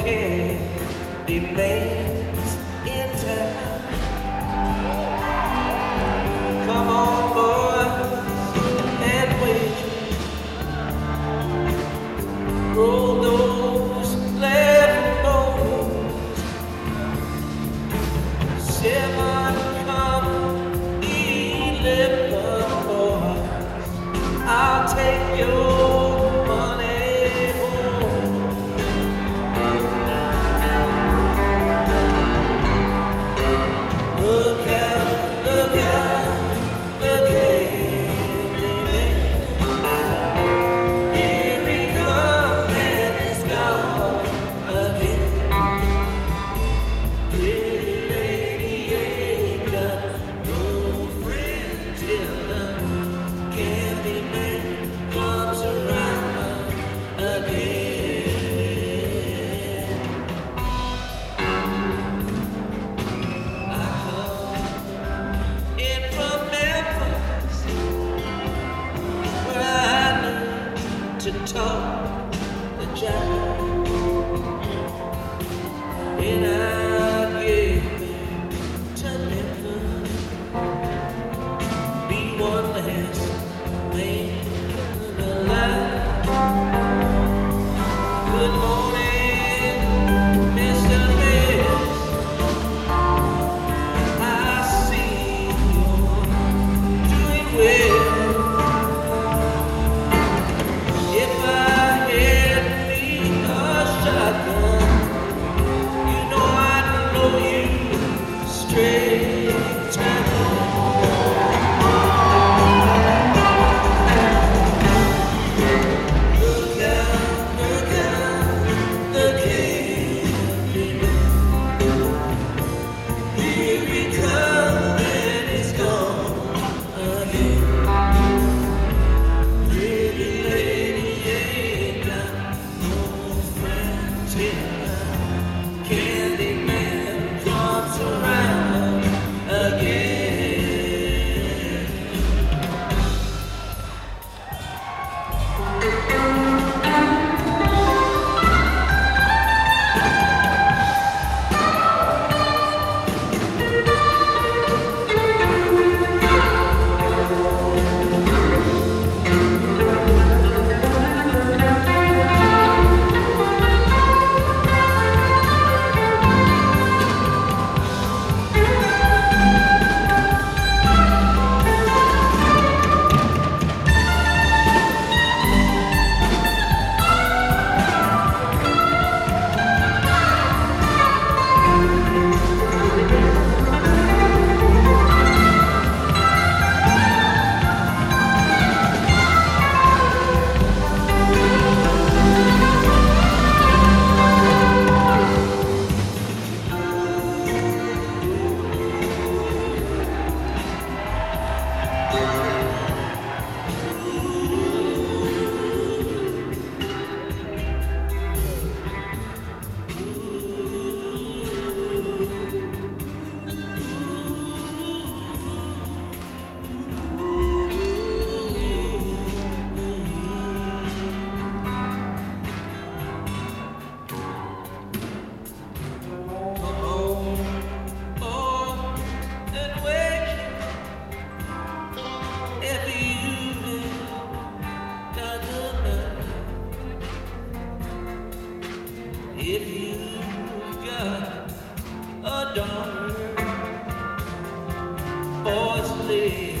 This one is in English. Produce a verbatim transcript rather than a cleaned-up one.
can be made in time. Come on, boys, and wait. Roll those left bones. Seven come eleven boys. I'll take your money home. Look out, look out, look out. Here he comes and he's gone again. Pretty lady ain't got no friend till the candy man comes around again. I come in from Memphis, where I learned to talk the jive, and I get to Memphis, be one last man alive. Good morning, Mister Miss. I see you're doing well. If I had me a shotgun, you know I'd blow you straight to hell. Look out, look out, the candy man. Here he comes and he's gone again. Pretty lady ain't got no friend till the candy man comes around again. If you've got a daughter, boys, lay